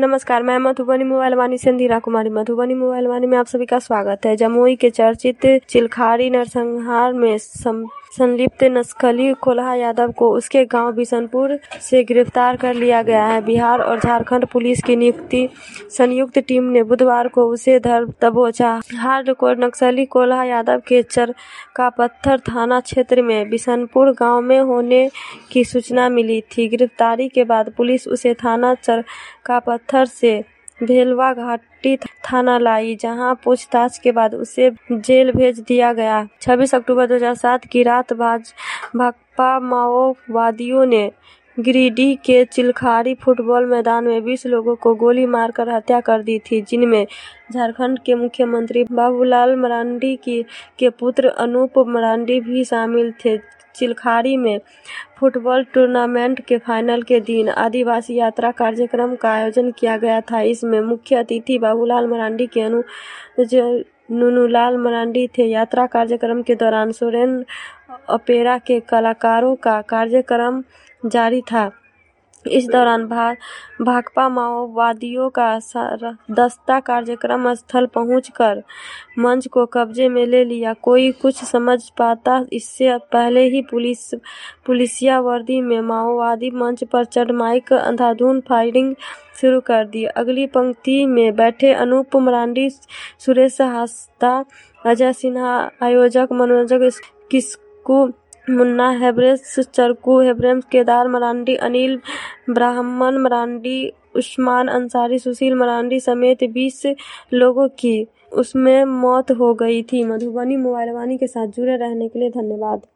नमस्कार, मैं मधुबनी मोबाइल वाणी से इंदिरा कुमारी। मधुबनी मोबाइल वाणी में आप सभी का स्वागत है। जमुई के चर्चित चिलखारी नरसंहार में संलिप्त नक्सली कोल्हा यादव को उसके गांव बिशनपुर से गिरफ्तार कर लिया गया है। बिहार और झारखंड पुलिस की नियुक्ति संयुक्त टीम ने बुधवार को उसे धर दबोचा। हार्डकोर नक्सली कोल्हा यादव के चरकापत्थर थाना क्षेत्र में बिशनपुर गांव में होने की सूचना मिली थी। गिरफ्तारी के बाद पुलिस उसे थाना चरकापत्थर से भेलवा घाटी थाना लाई, जहां पूछताछ के बाद उसे जेल भेज दिया गया। 26 अक्टूबर 2007 की रात भाकपा माओवादियों ने गिरिडीह के चिलखारी फुटबॉल मैदान में 20 लोगों को गोली मारकर हत्या कर दी थी, जिनमें झारखंड के मुख्यमंत्री बाबूलाल मरांडी के पुत्र अनूप मरांडी भी शामिल थे। चिलखारी में फुटबॉल टूर्नामेंट के फाइनल के दिन आदिवासी यात्रा कार्यक्रम का आयोजन किया गया था। इसमें मुख्य अतिथि बाबूलाल मरांडी के अनुज नुनुलाल मरांडी थे। यात्रा कार्यक्रम के दौरान सोरेन ओपेरा के कलाकारों का कार्यक्रम जारी था। इस दौरान भाकपा माओवादियों का दस्ता कार्यक्रम स्थल पहुंचकर मंच को कब्जे में ले लिया। कोई कुछ समझ पाता इससे पहले ही पुलिसिया वर्दी में माओवादी मंच पर चढ़ माइक अंधाधुंध फायरिंग शुरू कर दी। अगली पंक्ति में बैठे अनूप मरांडी, सुरेश हांसदा, अजय सिन्हा, आयोजक मनोज किस्कू, मुन्ना हेब्रेस, चरकू हेब्रेस, केदार मरांडी, अनिल ब्राह्मण मरांडी, उस्मान अंसारी, सुशील मरांडी समेत 20 लोगों की उसमें मौत हो गई थी। मधुबनी मोबाइल वाणी के साथ जुड़े रहने के लिए धन्यवाद।